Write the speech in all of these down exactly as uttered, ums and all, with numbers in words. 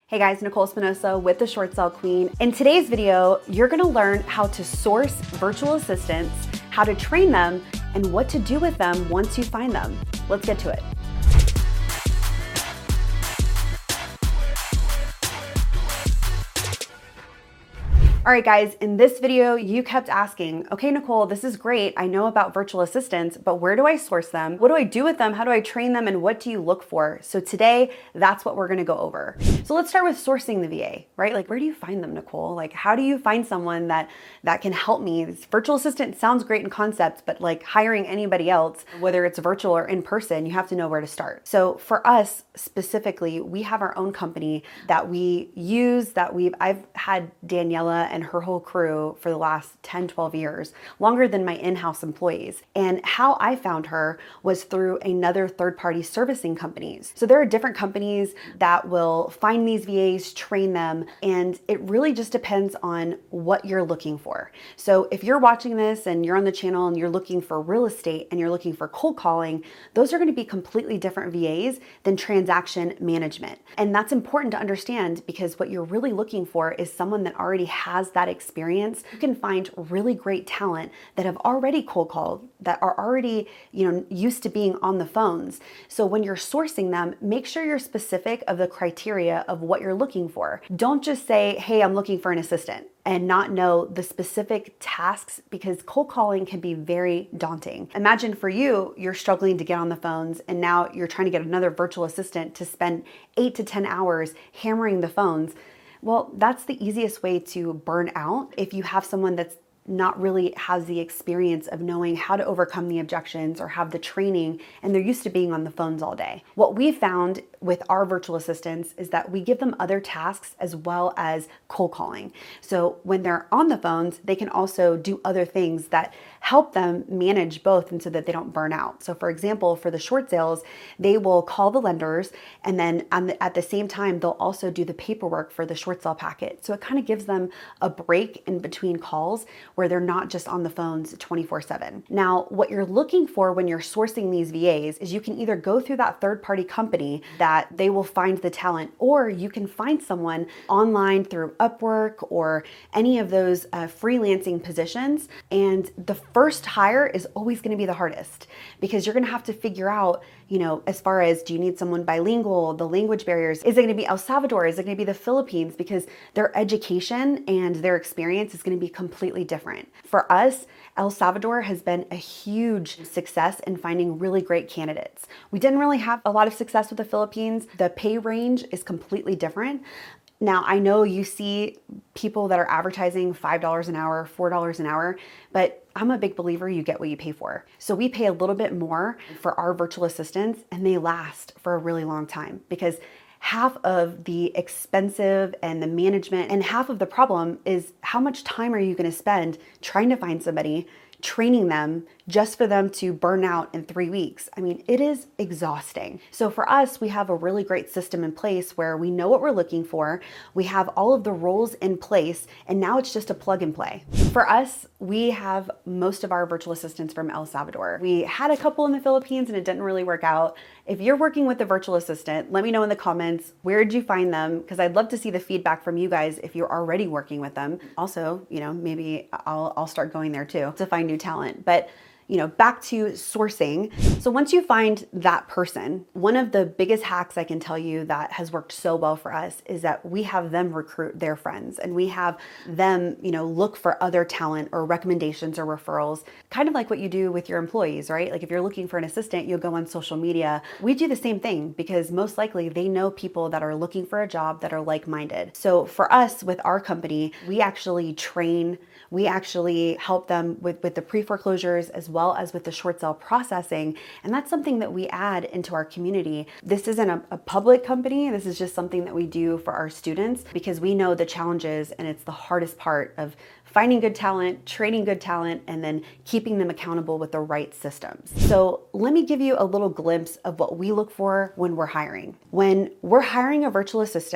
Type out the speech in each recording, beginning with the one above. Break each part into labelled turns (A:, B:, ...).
A: Hey guys, Nicole Espinosa with the Short Sale Queen. In today's video, you're gonna learn how to source virtual assistants, how to train them, and what to do with them once you find them. Let's get to it. All right, guys, in this video, you kept asking, okay, Nicole, this is great. I know about virtual assistants, but where do I source them? What do I do with them? How do I train them? And what do you look for? So today, that's what we're gonna go over. So let's start with sourcing the V A, right? Like, where do you find them, Nicole? Like, how do you find someone that, that can help me? This virtual assistant sounds great in concept, but like hiring anybody else, whether it's virtual or in person, you have to know where to start. So for us specifically, we have our own company that we use, that we've, I've had Daniela and her whole crew for the last ten, twelve years, longer than my in-house employees. And how I found her was through another third-party servicing companies. So there are different companies that will find these V As, train them, and it really just depends on what you're looking for. So if you're watching this and you're on the channel and you're looking for real estate and you're looking for cold calling, those are going to be completely different V As than transaction management. And that's important to understand because what you're really looking for is someone that already has that experience. You can find really great talent that have already cold called, that are already, you know, used to being on the phones. So when you're sourcing them, make sure you're specific of the criteria of what you're looking for. Don't just say, hey, I'm looking for an assistant, and not know the specific tasks, because cold calling can be very daunting. Imagine for you, you're struggling to get on the phones and now you're trying to get another virtual assistant to spend eight to ten hours hammering the phones. Well, that's the easiest way to burn out if you have someone that's not really has the experience of knowing how to overcome the objections or have the training, and they're used to being on the phones all day. What we found with our virtual assistants is that we give them other tasks as well as cold calling. So when they're on the phones, they can also do other things that help them manage both and so that they don't burn out. So for example, for the short sales, they will call the lenders, and then on the, at the same time, they'll also do the paperwork for the short sale packet. So it kind of gives them a break in between calls where they're not just on the phones twenty-four seven. Now, what you're looking for when you're sourcing these V As is you can either go through that third-party company that they will find the talent, or you can find someone online through Upwork or any of those uh, freelancing positions. And the first hire is always going to be the hardest because you're going to have to figure out, you know, as far as, do you need someone bilingual, the language barriers, is it going to be El Salvador, is it going to be the Philippines, because their education and their experience is going to be completely different. For us, El Salvador has been a huge success in finding really great candidates. We didn't really have a lot of success with the Philippines. The pay range is completely different. Now, I know you see people that are advertising five dollars an hour, four dollars an hour, but I'm a big believer you get what you pay for. So we pay a little bit more for our virtual assistants, and they last for a really long time because half of the expensive and the management and half of the problem is how much time are you going to spend trying to find somebody, training them just for them to burn out in three weeks. I mean, it is exhausting. So for us, we have a really great system in place where we know what we're looking for. We have all of the roles in place, and now it's just a plug and play. For us, we have most of our virtual assistants from El Salvador. We had a couple in the Philippines and it didn't really work out. If you're working with a virtual assistant, let me know in the comments, where did you find them? Because I'd love to see the feedback from you guys if you're already working with them. Also, you know, maybe I'll, I'll start going there too to find new talent. But you know, back to sourcing. So once you find that person, one of the biggest hacks I can tell you that has worked so well for us is that we have them recruit their friends, and we have them, you know, look for other talent or recommendations or referrals, kind of like what you do with your employees, right? Like if you're looking for an assistant, you'll go on social media. We do the same thing because most likely they know people that are looking for a job that are like-minded. So for us with our company, we actually train, we actually help them with, with the pre-foreclosures as well as with the short sale processing. And that's something that we add into our community. This isn't a, a public company. This is just something that we do for our students because we know the challenges, and it's the hardest part of finding good talent, training good talent, and then keeping them accountable with the right systems. So let me give you a little glimpse of what we look for when we're hiring. When we're hiring a virtual assistant,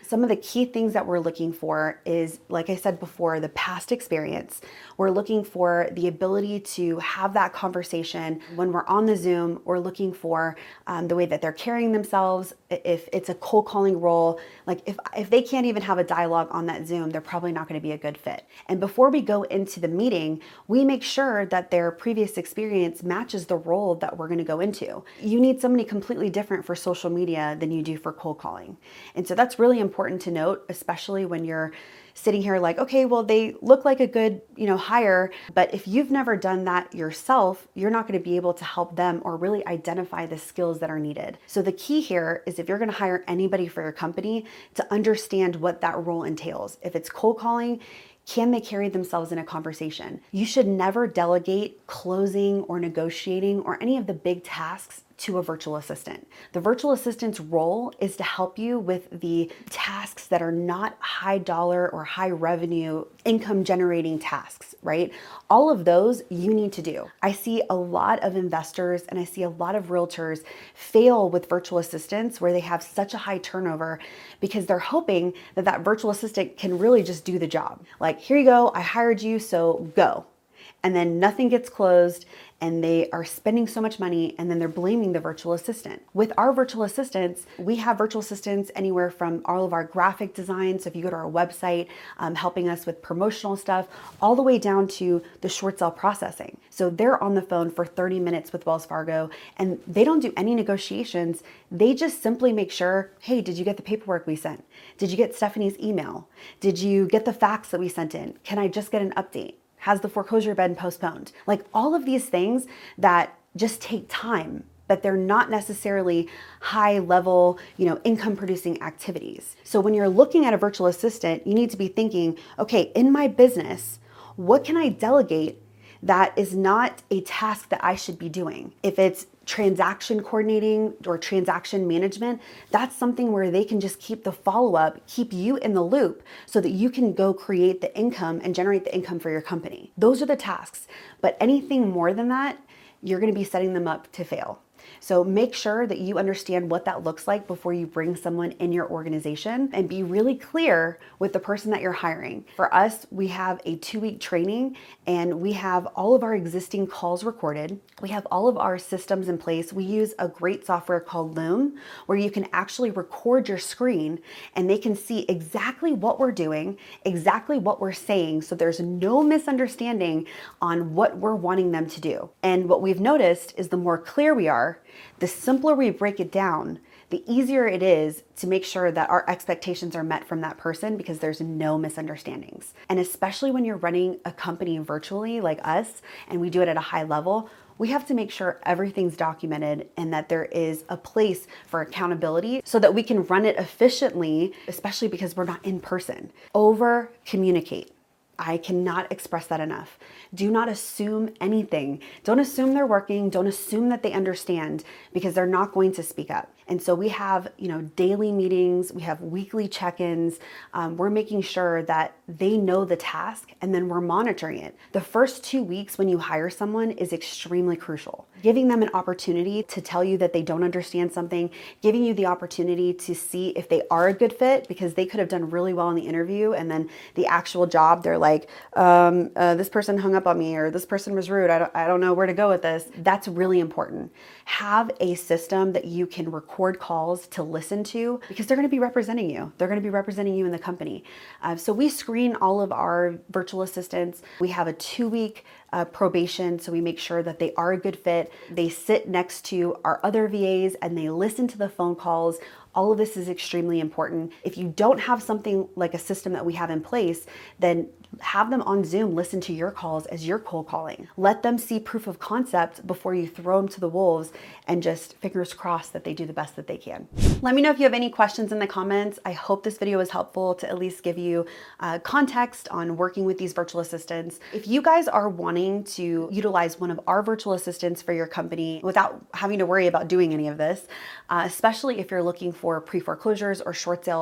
A: Some of the key things that we're looking for is, like I said before, the past experience. We're looking for the ability to have that conversation when we're on the Zoom. We're looking for um, the way that they're carrying themselves. If it's a cold calling role, like if, if they can't even have a dialogue on that Zoom, they're probably not going to be a good fit. And before we go into the meeting, we make sure that their previous experience matches the role that we're going to go into. You need somebody completely different for social media than you do for cold calling. And so that's really important to note, especially when you're sitting here like, okay, well, they look like a good, you know, hire, but if you've never done that yourself, you're not going to be able to help them or really identify the skills that are needed. So the key here is if you're going to hire anybody for your company, to understand what that role entails. If it's cold calling, can they carry themselves in a conversation? You should never delegate closing or negotiating or any of the big tasks to a virtual assistant. The virtual assistant's role is to help you with the tasks that are not high dollar or high revenue income generating tasks, right? All of those you need to do. I see a lot of investors and I see a lot of realtors fail with virtual assistants where they have such a high turnover because they're hoping that that virtual assistant can really just do the job. Like, here you go, I hired you, so go. And then nothing gets closed and they are spending so much money and then they're blaming the virtual assistant. With our virtual assistants, we have virtual assistants anywhere from all of our graphic design. So if you go to our website, um, helping us with promotional stuff, all the way down to the short sale processing. So they're on the phone for thirty minutes with Wells Fargo and they don't do any negotiations. They just simply make sure, hey, did you get the paperwork we sent? Did you get Stephanie's email? Did you get the fax that we sent in? Can I just get an update? Has the foreclosure been postponed? Like all of these things that just take time, but they're not necessarily high level, you know, income producing activities. So when you're looking at a virtual assistant, you need to be thinking, okay, in my business, what can I delegate that is not a task that I should be doing? If it's transaction coordinating or transaction management, that's something where they can just keep the follow-up, keep you in the loop so that you can go create the income and generate the income for your company. Those are the tasks. But anything more than that, you're going to be setting them up to fail. So make sure that you understand what that looks like before you bring someone in your organization and be really clear with the person that you're hiring. For us, we have a two-week training and we have all of our existing calls recorded. We have all of our systems in place. We use a great software called Loom where you can actually record your screen and they can see exactly what we're doing, exactly what we're saying, so there's no misunderstanding on what we're wanting them to do. And what we've noticed is the more clear we are, the simpler we break it down, the easier it is to make sure that our expectations are met from that person because there's no misunderstandings. And especially when you're running a company virtually like us and we do it at a high level, we have to make sure everything's documented and that there is a place for accountability so that we can run it efficiently, especially because we're not in person. Over communicate. I cannot express that enough. Do not assume anything. Don't assume they're working. Don't assume that they understand because they're not going to speak up. And so we have, you know, daily meetings, we have weekly check-ins. Um, we're making sure that they know the task and then we're monitoring it. The first two weeks when you hire someone is extremely crucial. Giving them an opportunity to tell you that they don't understand something, giving you the opportunity to see if they are a good fit because they could have done really well in the interview and then the actual job, they're like, um, uh, this person hung up on me or this person was rude. I don't, I don't know where to go with this. That's really important. Have a system that you can record calls to listen to because they're going to be representing you. They're going to be representing you in the company. Uh, so we screen all of our virtual assistants. We have a two-week uh, probation, so we make sure that they are a good fit. They sit next to our other V As and they listen to the phone calls. All of this is extremely important. If you don't have something like a system that we have in place, then have them on Zoom listen to your calls as you're cold calling. Let them see proof of concept before you throw them to the wolves and just fingers crossed that they do the best that they can. Let me know if you have any questions in the comments. I hope this video was helpful to at least give you uh, context on working with these virtual assistants. If you guys are wanting to utilize one of our virtual assistants for your company without having to worry about doing any of this, uh, especially if you're looking for pre-foreclosures or short sales,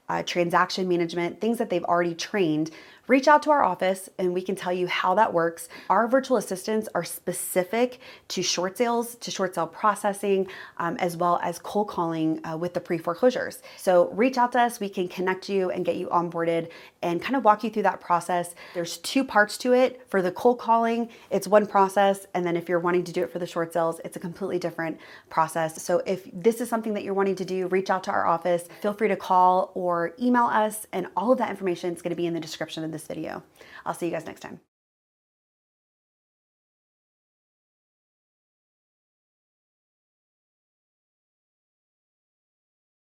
A: uh, transaction management, things that they've already trained, reach out to our office and we can tell you how that works. Our virtual assistants are specific to short sales, to short sale processing, um, as well as cold calling uh, with the pre-foreclosures. So reach out to us, we can connect you and get you onboarded and kind of walk you through that process. There's two parts to it. For the cold calling, it's one process. And then if you're wanting to do it for the short sales, it's a completely different process. So if this is something that you're wanting to do, reach out to our office. Feel free to call or email us, and all of that information is going to be in the description of this video. I'll see you guys next time.